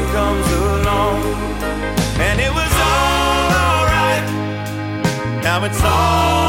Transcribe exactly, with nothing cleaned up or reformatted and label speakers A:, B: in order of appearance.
A: comes along, and it was all alright. Now it's all